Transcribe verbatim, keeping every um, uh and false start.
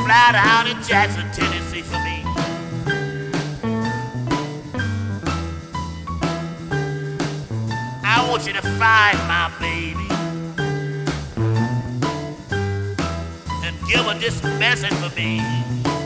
fly down in Jackson, Tennessee for me. I want you to find my baby and give her this message for me.